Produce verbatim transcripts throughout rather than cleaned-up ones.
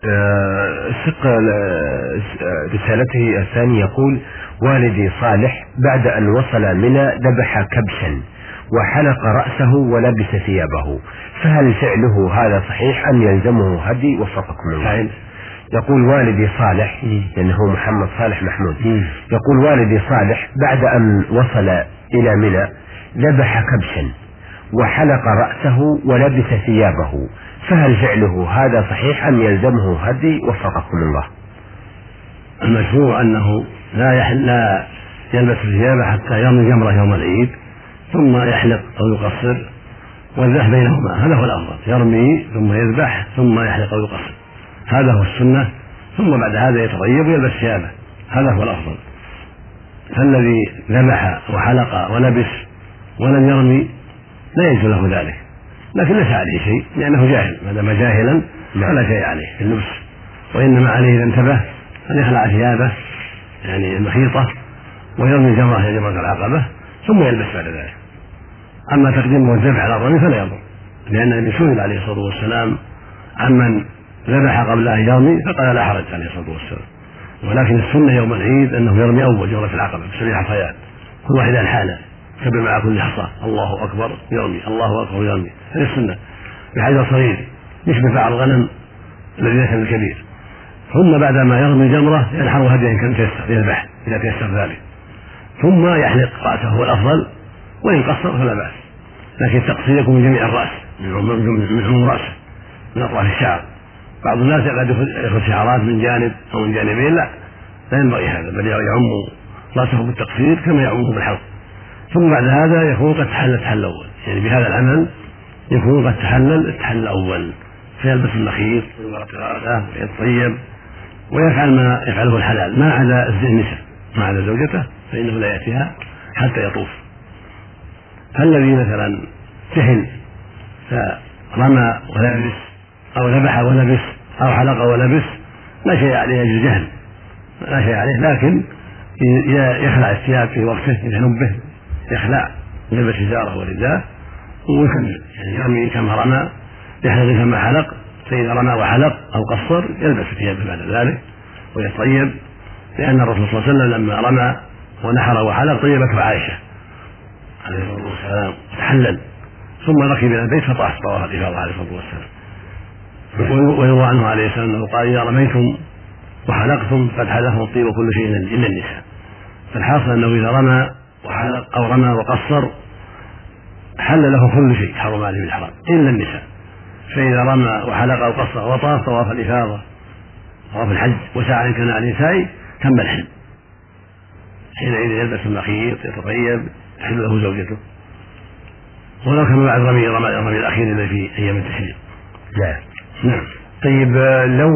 سق رسالته الثانية يقول: والدي صالح بعد أن وصل منى ذبح كبشا وحلق رأسه ولبس ثيابه، فهل فعله هذا صحيح أم يلزمه هدي وفقكم الله؟ يقول والدي صالح، لأنه هو محمد صالح محمود، يقول والدي صالح بعد أن وصل إلى منى ذبح كبشا وحلق رأسه ولبس ثيابه، فهل فعله هذا صحيح أم يلزمه هدي وفقكم الله؟ المشهور أنه لا, يحل لا يلبس ثيابه حتى يرمي جمرة يوم العيد ثم يحلق أو يقصر، والذبح بينهما هذا هو الأفضل، يرمي ثم يذبح ثم يحلق أو يقصر، هذا هو السنة، ثم بعد هذا يتطيب ويلبس ثيابه، هذا هو الأفضل. فالذي ذبح وحلق ولبس ولم يرمي لا يجوز له ذلك، لكن ليس عليه شيء لأنه جاهل، ما دام جاهلا فلا شيء عليه في اللبس، وإنما عليه إذا انتبه أن يخلع ثيابه يعني المخيطة ويرمي جمرة هي جمرة العقبة ثم يلبس بعد ذلك. أما تقديمه الذبح على الرمي فلا يضر، لأن النبي سئل عليه الصلاة والسلام عمن ذبح قبل أن يرمي فقال لا حرج عليه الصلاة والسلام، ولكن السنة يوم العيد أنه يرمي أول جمرة العقبة بسبع حصيات كل واحد عن حاله، كبر مع كل حصى الله أكبر يرمي، الله أكبر يرمي، هذه السنة بحجر صغير يشبه بعض الغنم الذي ليس بالكبير. ثم بعد ما يرمي جمرة ينحر هديا إن كان تيسر يذبح إذا تيسر ذلك، ثم يحلق رأسه هو الأفضل، وإن قصر فلا بأس، لكن التقصير يكون من جميع الرأس من عموم رأسه من أطراف الشعر. بعض الناس قد يأخذ شعرات من جانب أو من جانبين، لا لا ينبغي هذا، بل يعم رأسه بالتقصير كما يعمه بالحلق. ثم بعد هذا يكون قد تحلل التحلل الأول، يعني بهذا العمل يكون قد تحلل التحلل الأول، فيلبس المخيط ويغطي رأسه ويتطيب ويفعل ما يفعله الحلال ما عدا النساء، ما عدا زوجته فإنه لا يأتيها حتى يطوف. فالذي مثلا سهل فرمى ولبس أو ذبح ولبس أو حلق ولبس لا شيء عليه أجل جهل، لا شيء عليه، لكن يخلع الثياب في وقته إذا نبه يخلع يلبس إزاره ورداه ويكمل، يعني يرمي كما رمى يحلق كما حلق، فإذا رمى وحلق أو قصر يلبس ثيابه بعد ذلك ويطيب، لأن الرسول صلى الله عليه وسلم لما رمى ونحر وحلق طيبته عائشة عليه الصلاة والسلام تحلل ثم ركب إلى البيت فطاف طواف الإفاضة عليه الصلاة والسلام. ويروى عنه عليه السلام أنه قال: إذا رميتم وحلقتم قد حلفهم الطيب وكل شيء إلا النساء. فالحاصل أنه إذا رمى وحلق أو رمى وقصر حل له كل شيء حرم عليه بالحرام إلا النساء. فإذا رمى وحلق أو قصر وطاف طواف الإفاضة طواف الحج وسعى إن كان على النساء تم الحل، حينئذ يلبس المخيط يتطيب تحل له زوجته، ولو كان بعد رمي الرمي الأخير الذي في أيام التشريق. لا نعم. طيب لو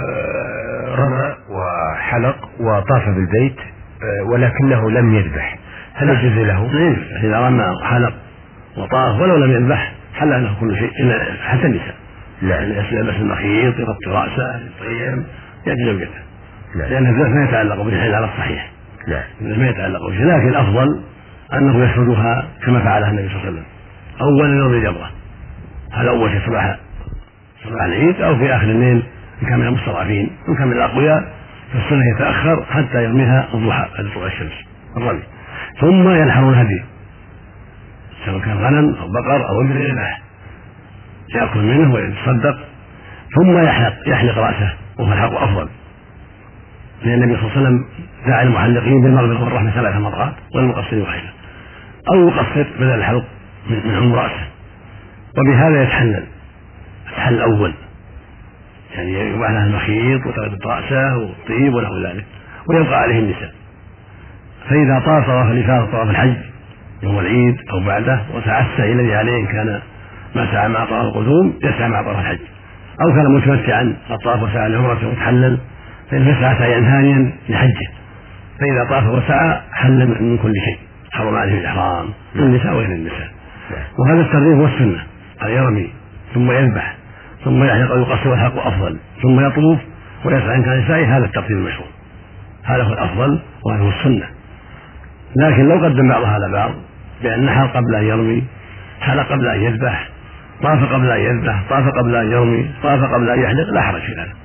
رمى وحلق وطاف بالبيت ولكنه لم يذبح هل يجوز له؟ إذا رمى وحلق وطاف ولو لم يذبح حل له كل شيء إلا حتى النساء. لا يلبس المخيط يغطي رأسه يطيب يأتي زوجته، لأن الذبح ما يتعلق بالحل على الصحيح، لا ما يتعلق به، لكن الأفضل أنه يسردها كما فعلها النبي صلى الله عليه وسلم، أولا يرمي جمرة، هذا أول شيء صباح صباح العيد أو في آخر الليل إن كان من المستضعفين، إن كان من الأقوياء فالسنة يتأخر حتى يرميها الضحى بعد طلوع الشمس الرمي، ثم ينحر الهدي سواء كان غنم أو بقر أو ابل يذبح يأكل منه ويتصدق، ثم يحلق يحلق رأسه وهو الحلق أفضل، لأن النبي صلى الله عليه وسلم دعا المحلقين بالمغفرة والرحمة ثلاث مرات والمقصرين واحدة، أو يقصر بدل الحلق من عمر رأسه، وبهذا يتحلل التحلل الأول، يعني يباح له المخيط وتغطي رأسه والطيب ونحو ذلك، ويبقى عليه النساء. فإذا طاف طواف الإفاضة طواف الحج يوم العيد أو بعده وسعى السعي الذي عليه إن كان ما سعى مع طواف القدوم يسعى مع طواف الحج، أو كان متمتعا فطاف وسعى لعمرته وتحلل فإنه يسعى سعيا ثانيا لحجه، فإذا طاف وسعى حل من كل شيء حرم عليه الإحرام للنساء وغير النساء. وهذا الترغيب هو السنة، أن يرمي ثم يذبح ثم يحلق ويقصر والحلق أفضل، ثم يطوف ويسعى إن كان سعي، هذا الترتيب المشهور، هذا هو الأفضل وهذا هو السنة. لكن لو قدم بعضها على بعض بأن نحر قبل أن يرمي، حلق قبل أن يذبح، طاف قبل أن يذبح، طاف قبل أن يرمي، طاف قبل أن يحلق، لا حرج في ذلك،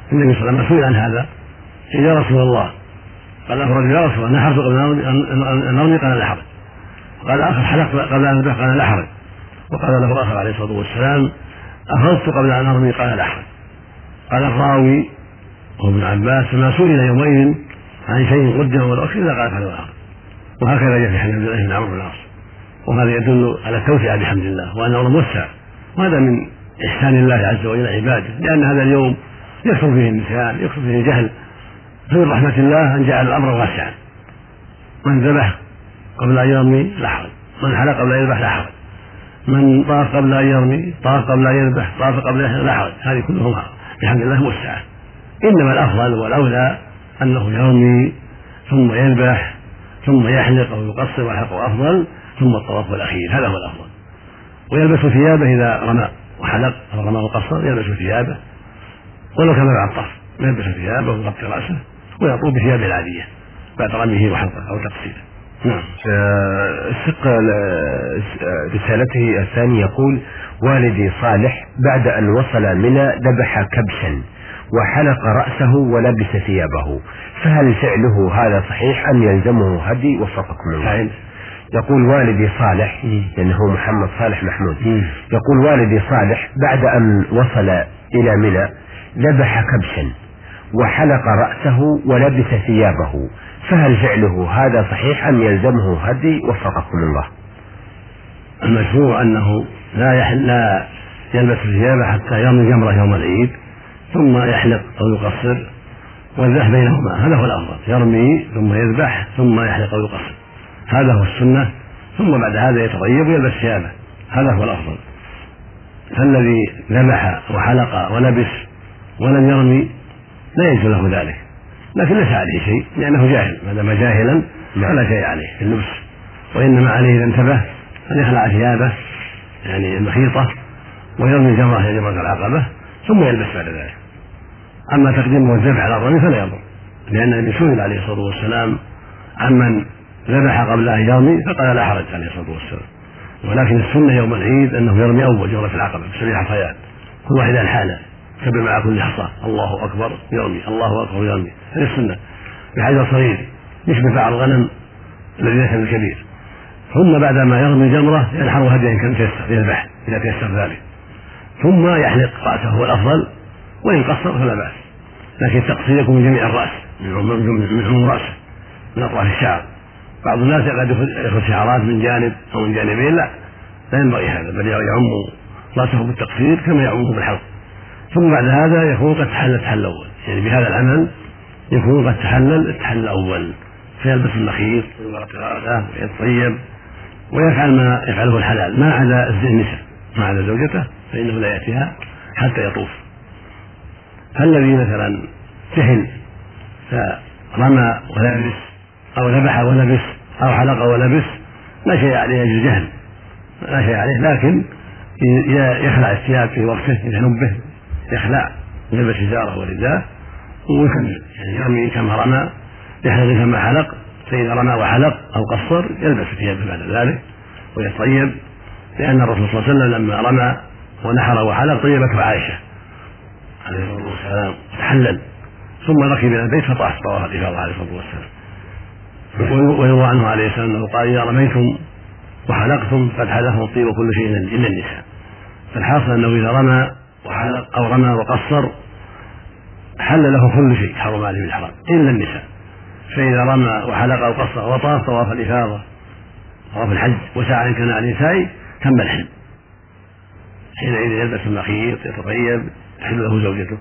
النبي صلى الله عليه وسلم سئل عن هذا قيل يا رسول الله، قال الرجل يا رسول الله نحرت قبل أن نرمي قال لا حرج، قال آخر حلقت قبل أن نذبح قال لا حرج، وقال له آخر عليه الصلاة والسلام أفضت قبل أن أرمي قال لا حرج. قال الراوي وهو ابن عباس فما سئل يومئذ عن شيء قدم ولا أخر إلا قال فلا حرج. وهكذا جاء في حديث عبد الله بن عمرو بن العاص، وهذا يدل على التوسعة بحمد الله وأن الأمر موسع، وهذا من إحسان الله عز وجل عباده، لأن هذا اليوم يكثر فيه النسيان يكثر فيه الجهل، فمن رحمة الله أن جعل الأمر واسعا، من ذبح قبل أن يرمي لا حرج، من حلق قبل أن يذبح لا حرج، من طاف قبل أن يرمي طاف قبل أن يذبح طاف قبل أن لا حرج، هذه كلها بحمد الله موسعة. إنما الأفضل والأولى أنه يرمي ثم يذبح ثم يحلق أو يقصر، والحلق أفضل، ثم الطواف الأخير، هذا هو الأفضل. ويلبس ثيابه إذا رمى وحلق أو رمى وقصر، يلبس ثيابه ولو كان بعد الطف، يلبس ثيابه ويغطي رأسه ويطوف بثيابه العادية بعد رميه وحلقه أو تقصيره. نعم. سق رسالته الثانية يقول: والدي صالح بعد أن وصل منى ذبح كبشا وحلق رأسه ولبس ثيابه، فهل فعله هذا صحيح أم يلزمه هدي وفقكم الله؟ يقول والدي صالح، لأنه هو محمد صالح محمود، يقول والدي صالح بعد أن وصل إلى منى ذبح كبشا وحلق رأسه ولبس ثيابه، فهل فعله هذا صحيح أم يلزمه هدي وفقكم الله؟ المشهور أنه لا يحل لا يلبس ثيابه حتى يرمي جمرة يوم العيد ثم يحلق أو يقصر، والذبح بينهما هذا هو الأفضل، يرمي ثم يذبح ثم يحلق أو يقصر، هذا هو السنة، ثم بعد هذا يتطيب ويلبس ثيابه، هذا هو الأفضل. فالذي ذبح وحلق ولبس ولم يرمي لا يجوز له ذلك، لكن ليس عليه شيء لأنه جاهل، ما دام جاهلا فلا شيء عليه في اللبس، وإنما عليه إذا انتبه أن يخلع ثيابه يعني المخيطة ويرمي جمرة هي جمرة العقبة ثم يلبس بعد ذلك. أما تقديمه الذبح على الرمي فلا يضر، لأن النبي سئل عليه الصلاة والسلام عمن ذبح قبل أن يرمي فقال لا حرج عليه الصلاة والسلام، ولكن السنة يوم العيد أنه يرمي أول جمرة العقبة بسبع حصيات كل واحدة الحالة، كبر مع كل حصى الله أكبر يرمي الله أكبر يرمي، هذه السنة بحجر صغير يشبه بعض الغنم الذي ليس بالكبير، ثم بعد ما يرمي جمرة ينحر هديا إن كان تيسر يذبح إذا تيسر ذلك، ثم يحلق رأسه هو الأفضل، وإن قصر فلا بأس، لكن التقصير يكون من جميع الرأس من عموم رأسه من أطراف الشعر. بعض الناس قد يأخذ شعرات من جانب أو من جانبين، لا لا ينبغي هذا، بل يعم رأسه بالتقصير كما يعمه بالحلق، ثم بعد هذا يكون قد تحلل التحلل الأول، يعني بهذا العمل يكون قد تحلل التحلل الأول، فيلبس المخيط ويغطي رأسه ويتطيب ويفعل ما يفعله الحلال ما عدا النساء ما عدا زوجته فإنه لا يأتيها حتى يطوف. فالذي مثلا سهل فرمى ولبس أو ذبح ولبس أو حلق ولبس لا شيء عليه أجل جهل، لا شيء عليه، لكن يخلع الثياب في وقته إذا نبه يخلع يلبس إزاره ورداه ويكمل، يعني يرمي كما رمى يحلق كما حلق، فإذا رمى وحلق أو قصر يلبس ثيابه بعد ذلك ويطيب، لأن الرسول صلى الله عليه وسلم لما رمى ونحر وحلق طيبته عائشة عليه الصلاة والسلام تحلل ثم ركب إلى البيت فطاف طواف الإفاضة عليه الصلاة والسلام. ويروى عنه عليه السلام أنه قال إذا رميتم وحلقتم فاتحلفوا الطيب وكل شيء إلا النساء. فالحاصل أنه إذا رمى وحلق أو رمى وقصر حل له كل شيء حرم عليه الحرام إلا النساء، فإذا رمى وحلق أو قصر وطاف طواف الإفاضة طواف الحج وسعى إن كان على النساء تم الحل، حينئذ يلبس المخيط يتطيب تحل له زوجته،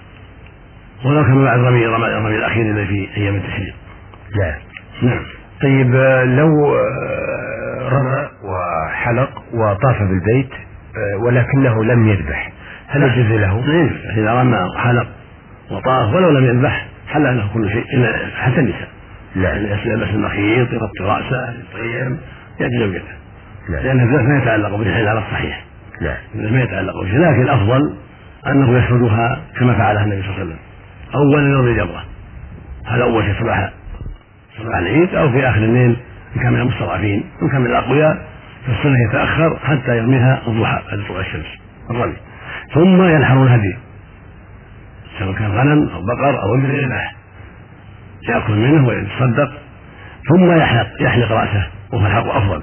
ولو كان بعد رمي الرمي الأخير الذي في أيام التشريق. لا نعم. طيب لو رمى وحلق وطاف بالبيت ولكنه لم يذبح هل يجوز له؟ إذا رمى وحلق وطاف ولو لم يذبح حل له كل شيء إلا حتى النساء. لا يلبس المخيط يغطي رأسه يطيب يأتي زوجته، لأن الذبح ما يتعلق بالحل على الصحيح، لا ما يتعلق به، لكن الأفضل أنه يسردها كما فعلها النبي صلى الله عليه وسلم، أولا يرمي جمرة هذا أول شيء صباح صباح العيد أو في آخر الليل إن كان من المستضعفين، إن كان من الأقوياء فالسنة يتأخر حتى يرميها الضحى بعد طلوع الشمس الرمي، ثم ينحر الهدي سواء كان غنم أو بقر أو ابل يذبح يأكل منه ويتصدق ثم يحلق يحلق رأسه وهو الحلق أفضل،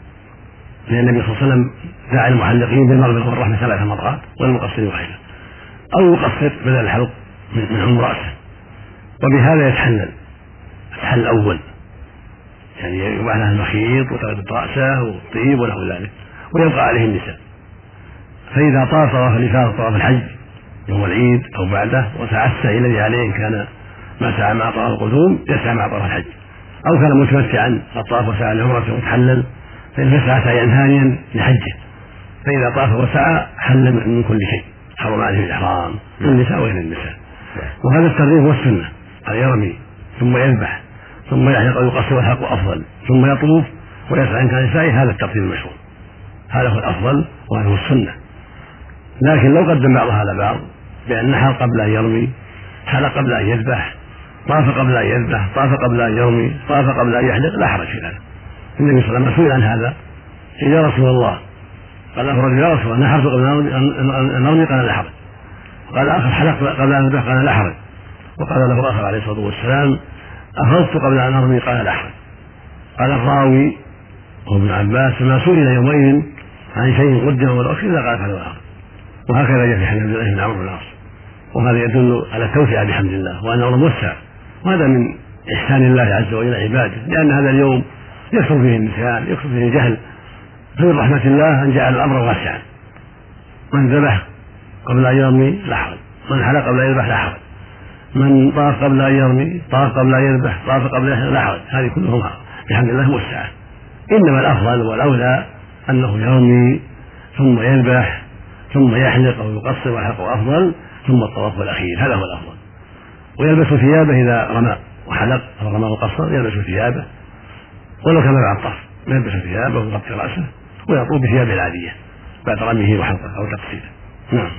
لأن النبي صلى الله عليه وسلم دعا المحلقين بالمغفرة والرحمة ثلاث مرات والمقصرين غيره، أو يقصر بدل الحلق من عمر رأسه، وبهذا يتحلل التحلل الأول، يعني يباح له المخيط وتغطية رأسه والطيب ونحو ذلك، ويبقى عليه النساء. فإذا طاف طواف الإفاضة طواف الحج يوم العيد أو بعده وتعسى الذي عليه إن كان ما سعى مع طواف القدوم يسعى مع طواف الحج، أو كان متمتعا فطاف وسعى لعمرته وتحلل فإن سعى سعيا ثانيا لحجه، فإذا طاف وسعى حل من كل شيء حرم عليه الإحرام للنساء وغير النساء. وهذا الترتيب هو السنة، أن يرمي ثم يذبح ثم يحلق أو يقصر والحلق أفضل ثم يطوف ويسعى إن كان سعي، هذا الترتيب المشهور، هذا هو الأفضل وهذا هو السنة. لكن لو قدم بعضها على بعض بأن نحر قبل أن يرمي، حلق قبل أن يذبح، طاف قبل أن يذبح، طاف قبل أن يرمي، طاف قبل أن يحلق، لا حرج في هذا. النبي صلى الله عليه وسلم سئل عن هذا يا رسول الله، قال أخرج يا رسول الله نحرت قبل أن نرمي، قال لا حرج. قال آخر حلق قبل أن يذبح، قال لا حرج. وقال له آخر عليه الصلاة والسلام أفضت قبل أن أرمي، قال لا حرج. قال الراوي هو ابن عباس فما سئل يومئذ عن شيء قدم والأخر إلا قال هذا الآخر. وهكذا جاء في حديث عبد الله بن عمرو بن العاص، وهذا يدل على التوسعة بحمد الله وأن الله موسع، وهذا من إحسان الله عز وجل عباده، لأن هذا اليوم يكثر فيه النسيان يكثر فيه الجهل، فمن رحمة الله أن جعل الأمر واسعا، من ذبح قبل أن يرمي لا حرج، من حلق قبل أن يذبح لا حرج، من طاف قبل أن يرمي، طاف قبل أن يذبح، طاف قبل أن يحلق لا حرج، هذه كلهم بحمد الله موسعة. إنما الأفضل والأولى أنه يرمي ثم يذبح ثم يحلق أو يقصر والحلق أفضل، ثم الطواف الأخير، هذا هو الأفضل. ويلبس ثيابه إذا رمى وحلق أو رمى وقصر، يلبس ثيابه ولو كان بعد الطاف يلبس ثيابه ويغطي رأسه ويطوف بثيابه العادية بعد رميه وحلقه أو تقصيره. نعم.